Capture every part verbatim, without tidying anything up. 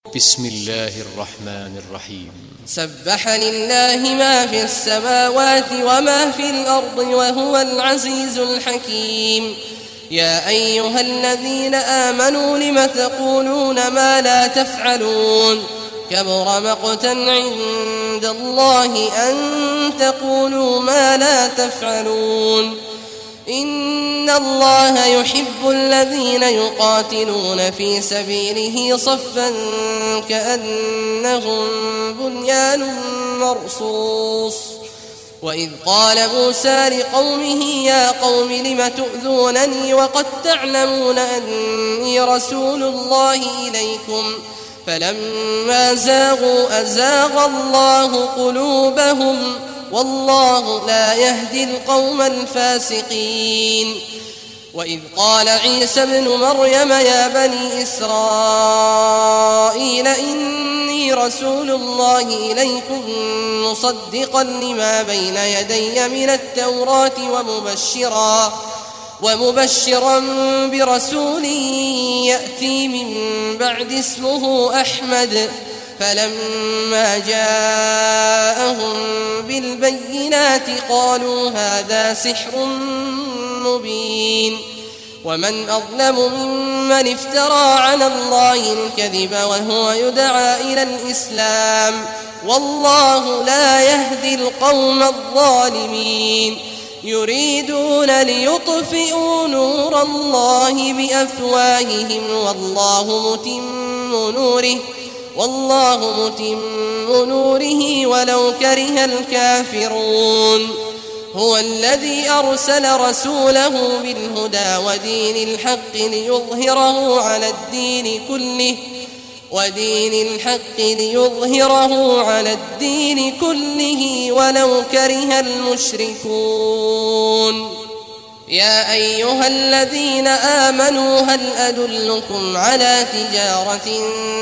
بسم الله الرحمن الرحيم. سبح لله ما في السماوات وما في الأرض وهو العزيز الحكيم. يا أيها الذين آمنوا لم تقولون ما لا تفعلون كبر مقتا عند الله أن تقولوا ما لا تفعلون. إن الله يحب الذين يقاتلون في سبيله صفا كأنهم بنيان مرصوص. وإذ قال موسى لقومه يا قوم لم تؤذونني وقد تعلمون أني رسول الله إليكم فلما زاغوا أزاغ الله قلوبهم والله لا يهدي القوم الفاسقين. وإذ قال عيسى ابن مريم يا بني إسرائيل إني رسول الله إليكم مصدقا لما بين يدي من التوراة ومبشرا ومبشرا برسول يأتي من بعد اسمه أحمد. فلما جاءهم بالبينات قالوا هذا سحر مبين. ومن أظلم ممن افترى على الله الكذب وهو يدعى إلى الإسلام والله لا يهدي القوم الظالمين. يريدون ليطفئوا نور الله بأفواههم والله متم نوره والله متم نوره ولو كره الكافرون. هو الذي أرسل رسوله بالهدى ودين الحق ليظهره على الدين كله ودين الحق ليظهره على الدين كله ولو كره المشركون. يا أيها الذين آمنوا هل أدلكم على تجارة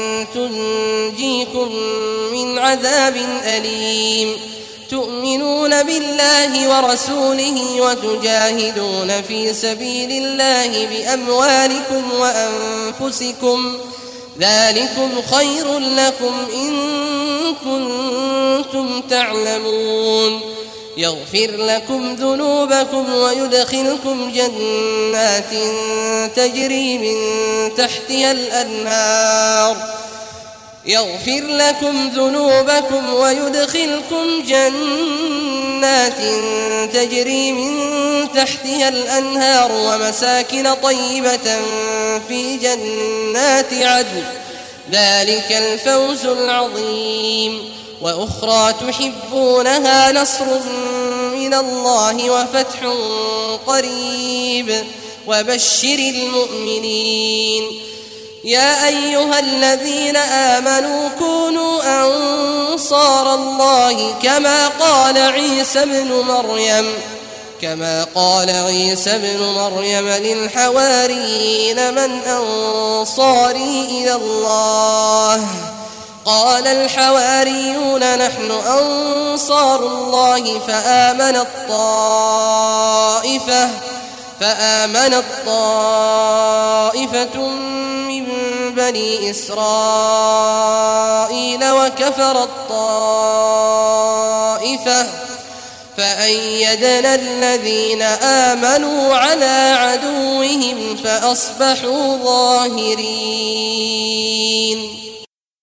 تنجيكم من عذاب أليم تؤمنون بالله ورسوله وتجاهدون في سبيل الله بأموالكم وأنفسكم ذلكم خير لكم إن كنتم تعلمون. يغفر لكم ذنوبكم ويدخلكم جنات تجري من تحتها الأنهار يغفر لكم ذنوبكم ويدخلكم جنات تجري من تحتها الأنهار ومساكن طيبة في جنات عدن ذلك الفوز العظيم. وأخرى تحبونها نصر من الله وفتح قريب وبشر المؤمنين. يا أيها الذين آمنوا كونوا أنصار الله كما قال عيسى ابن مريم كما قال عيسى ابن مريم للحواريين من أنصاري إلى الله قال الحواريون نحن أنصار الله فآمنت طائفة فآمنت طائفة من بني إسرائيل وكفرت طائفة فأيدنا الذين آمنوا على عدوهم فأصبحوا ظاهرين.